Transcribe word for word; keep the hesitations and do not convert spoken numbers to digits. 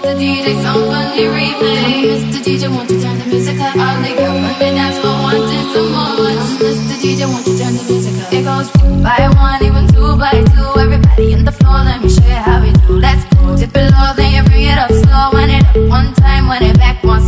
Mister D J, somebody replay. Mister D J, won't you turn the music up? All the girls on the dance floor wanting some more. Mister D J, won't you turn the music up? It goes one by one, even two by two. Everybody in the floor, let me show you how we do. Let's go. Dip it low, then you bring it up slow. When it up one time, when it back once.